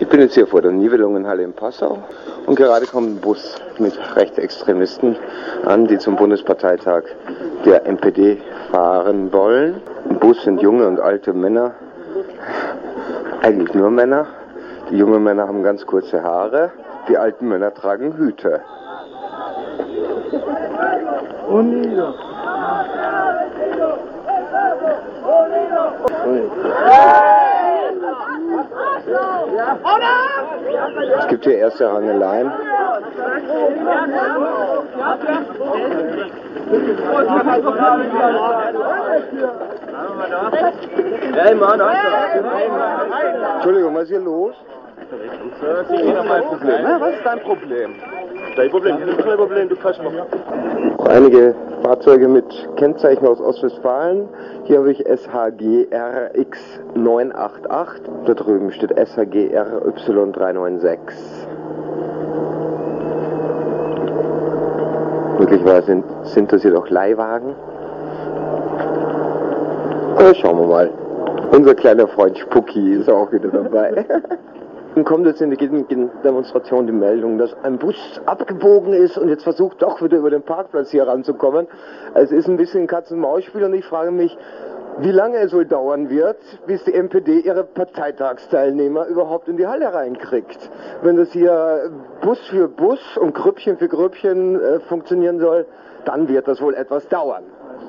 bin jetzt hier vor der Nibelungenhalle in Passau und gerade kommt ein Bus mit Rechtsextremisten an, die zum Bundesparteitag der NPD fahren wollen. Im Bus sind junge und alte Männer, eigentlich nur Männer. Die jungen Männer haben ganz kurze Haare, die alten Männer tragen Hüte. Es gibt hier erste Rangeleien. Entschuldigung, was ist hier los? Was ist dein Problem? Dein Problem, das ist kein Problem, du kannst machen. Einige Fahrzeuge mit Kennzeichen aus Ostwestfalen. Hier habe ich SHGRX 988. Da drüben steht SHGRY 396. Möglicherweise sind das jedoch Leihwagen. Aber schauen wir mal. Unser kleiner Freund Spucki ist auch wieder dabei. Dann kommt jetzt in der Demonstration die Meldung, dass ein Bus abgebogen ist und jetzt versucht doch wieder über den Parkplatz hier ranzukommen. Es ist ein bisschen Katz-und-Maus-Spiel und ich frage mich, wie lange es wohl dauern wird, bis die NPD ihre Parteitagsteilnehmer überhaupt in die Halle reinkriegt. Wenn das hier Bus für Bus und Grüppchen für Grüppchen funktionieren soll, dann wird das wohl etwas dauern.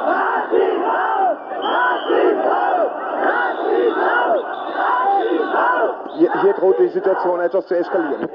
Hier droht die Situation etwas zu eskalieren.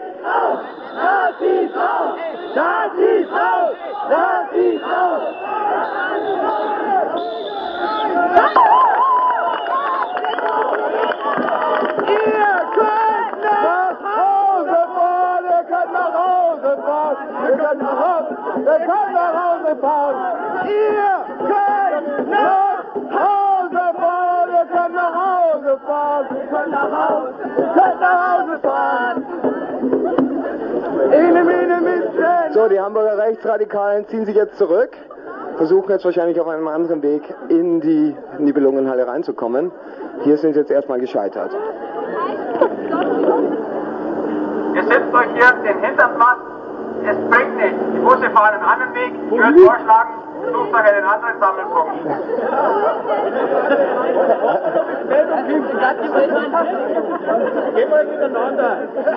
So, die Hamburger Rechtsradikalen ziehen sich jetzt zurück, versuchen jetzt wahrscheinlich auf einem anderen Weg in die Nibelungenhalle reinzukommen. Hier sind sie jetzt erstmal gescheitert. Ihr setzt euch hier den Hintern platt, es bringt nichts. Die Busse fahren einen anderen Weg. Ich würde vorschlagen, sucht euch einen anderen Sammelpunkt. Geh mal miteinander.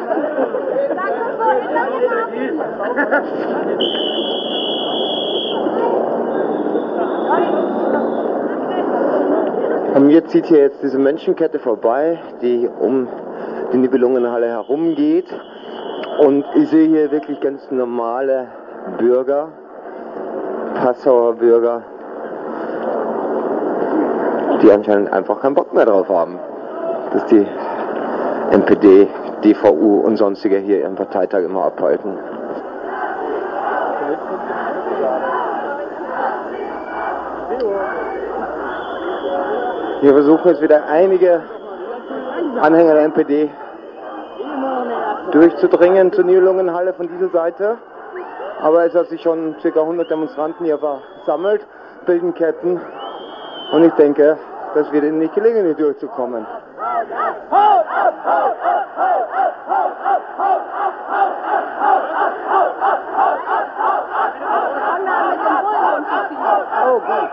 Und mir zieht hier jetzt diese Menschenkette vorbei, die um die Nibelungenhalle herumgeht. Und ich sehe hier wirklich ganz normale Bürger, Passauer Bürger, die anscheinend einfach keinen Bock mehr drauf haben, dass die NPD, DVU und sonstige hier ihren Parteitag immer abhalten. Wir versuchen jetzt wieder einige Anhänger der NPD durchzudringen zur Nibelungenhalle von dieser Seite. Aber es hat sich schon ca. 100 Demonstranten hier versammelt, bilden Ketten. Und ich denke, das wird ihnen nicht gelingen, hier durchzukommen. Oh, gut.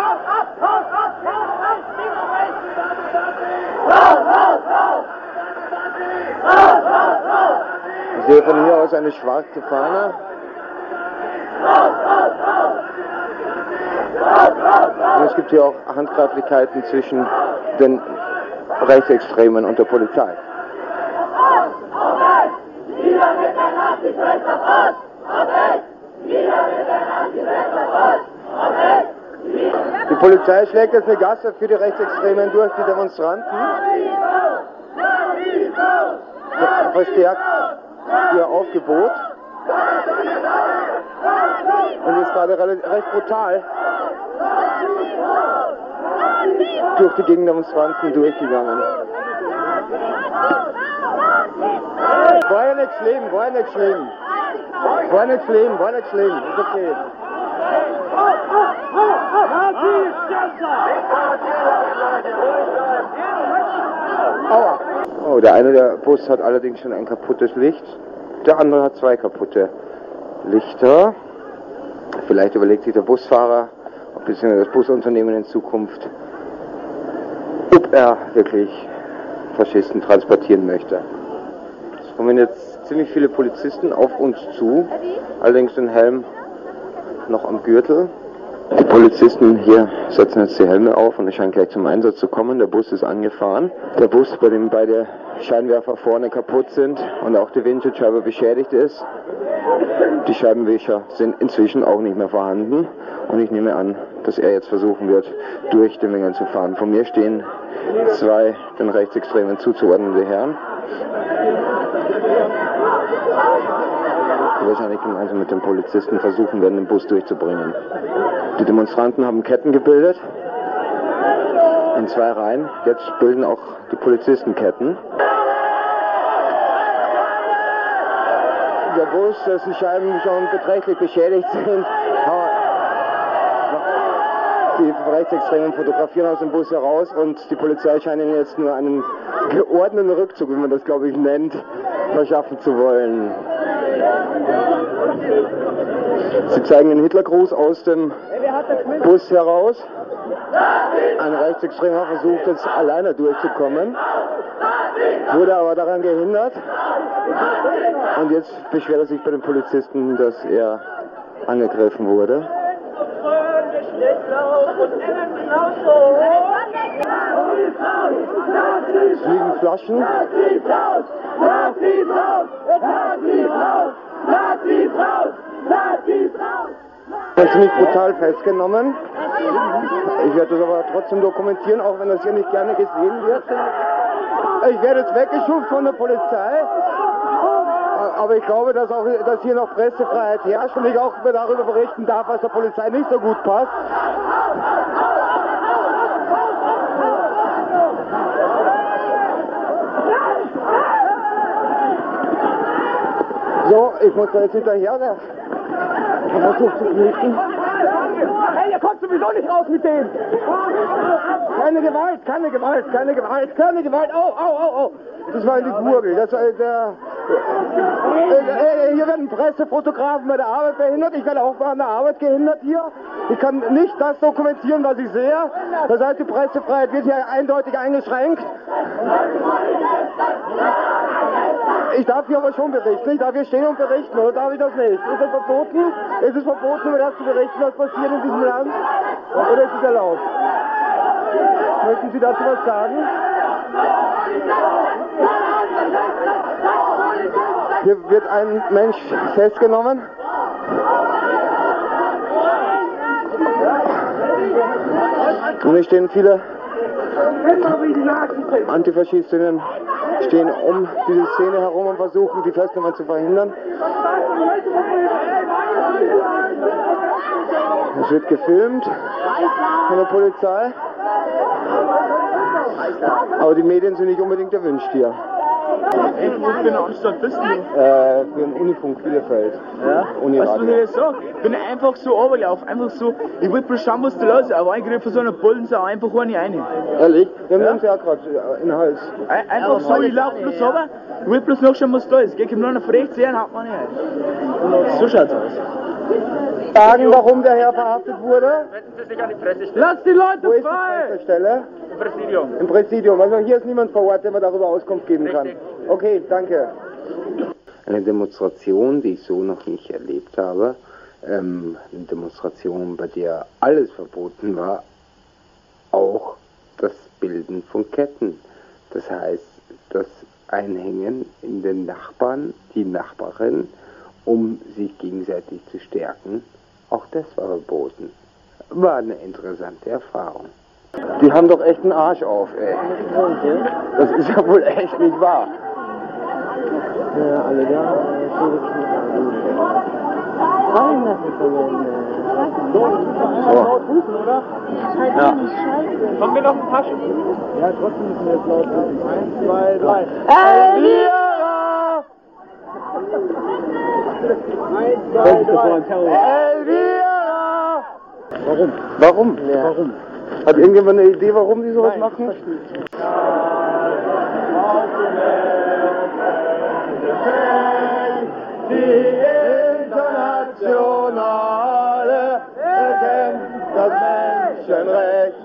Ich sehe von hier aus eine schwarze Fahne. Und es gibt hier auch Handgreiflichkeiten zwischen den Rechtsextremen und der Polizei. Die Polizei schlägt jetzt eine Gasse für die Rechtsextremen durch die Demonstranten. Verstärkt ihr Aufgebot. Und ist gerade recht brutal durch die Gegendemonstranten durchgegangen. War ja nicht schlimm, war ja nicht schlimm. War nicht schlimm, war nicht schlimm, ist okay. Aua. Oh, der Bus hat allerdings schon ein kaputtes Licht, der andere hat 2 kaputte Lichter. Vielleicht überlegt sich der Busfahrer, beziehungsweise das Busunternehmen in Zukunft, ob er wirklich Faschisten transportieren möchte. Es kommen jetzt ziemlich viele Polizisten auf uns zu, allerdings den Helm noch am Gürtel. Die Polizisten hier setzen jetzt die Helme auf und es scheint gleich zum Einsatz zu kommen. Der Bus ist angefahren. Der Bus, bei dem beide Scheinwerfer vorne kaputt sind und auch die Windschutzscheibe beschädigt ist. Die Scheibenwischer sind inzwischen auch nicht mehr vorhanden und ich nehme an, dass er jetzt versuchen wird, durch die Mengen zu fahren. Vor mir stehen 2 den Rechtsextremen zuzuordnende Herren, die wahrscheinlich gemeinsam mit den Polizisten versuchen werden, den Bus durchzubringen. Die Demonstranten haben Ketten gebildet, in 2 Reihen. Jetzt bilden auch die Polizisten Ketten. Der Bus, dessen Scheiben schon beträchtlich beschädigt sind, die Rechtsextremen fotografieren aus dem Bus heraus und die Polizei scheint ihnen jetzt nur einen geordneten Rückzug, wie man das glaube ich nennt, verschaffen zu wollen. Sie zeigen den Hitlergruß aus dem Bus heraus. Ein Rechtsextremer versucht jetzt alleine durchzukommen, wurde aber daran gehindert und jetzt beschwert er sich bei den Polizisten, dass er angegriffen wurde. Es liegen Flaschen. Ziemlich brutal festgenommen. Ich werde das aber trotzdem dokumentieren, auch wenn das hier nicht gerne gesehen wird. Ich werde jetzt weggeschubst von der Polizei. Aber ich glaube, dass hier noch Pressefreiheit herrscht und ich auch darüber berichten darf, was der Polizei nicht so gut passt. So, ich muss da jetzt hinterher. Der versucht zu flüchten. Hey, ihr kommt sowieso nicht raus mit dem! Keine Gewalt, keine Gewalt, keine Gewalt, keine Gewalt! Oh, oh, oh, oh! Das war die Gurgel. Das war hier werden Pressefotografen bei der Arbeit behindert. Ich werde auch an der Arbeit gehindert hier. Ich kann nicht das dokumentieren, was ich sehe. Das heißt, die Pressefreiheit wird hier eindeutig eingeschränkt. Ich darf hier aber schon berichten. Ich darf hier stehen und berichten, oder darf ich das nicht? Ist das verboten? Ist es verboten, über das zu berichten, was passiert in diesem Land? Oder ist es erlaubt? Möchten Sie dazu was sagen? Hier wird ein Mensch festgenommen. Und hier stehen viele Antifaschistinnen stehen um diese Szene herum und versuchen, die Festnahme zu verhindern. Es wird gefilmt von der Polizei. Aber die Medien sind nicht unbedingt erwünscht hier. Ey, wo für eine Anstalt bist du? Für den Unifunk Bielefeld. Ja? Uniradio. Was muss ich jetzt sagen? Ich bin einfach so runtergelaufen, einfach so, ich wollte bloß schauen, was da los ist, aber eigentlich von so einer Bullensau einfach eine rein. Ehrlich? Wir haben uns ja gerade in den Hals. Einfach so, ich laufe bloß runter, ich will bloß nachschauen, was da ist. Geh nur nach rechts her und hat man nicht. So schaut's aus. Sagen, warum der Herr verhaftet wurde? Wenden Sie sich an die Pressestelle. Lass die Leute Wo ist die frei! Pressestelle? Im Präsidium. Im Präsidium. Also hier ist niemand vor Ort, der mir darüber Auskunft geben kann. Richtig. Okay, danke. Eine Demonstration, die ich so noch nicht erlebt habe. Eine Demonstration, bei der alles verboten war. Auch das Bilden von Ketten. Das heißt, das Einhängen in den Nachbarn, die Nachbarin, um sich gegenseitig zu stärken. Auch das war verboten. War eine interessante Erfahrung. Die haben doch echt einen Arsch auf, ey. Das ist ja wohl echt nicht wahr. Ja, alle da. Fallen lassen können. So. Ja. Kommen wir noch ein paar Stunden? Ja, trotzdem müssen wir jetzt laut rufen. 1, 2, 3. Elvira! 1, 2, 3. Elvira! Warum? Warum? Ja. Warum? Hat irgendjemand eine Idee, warum die sowas machen? Verstehe ich. Internationale erkennt das Menschenrecht.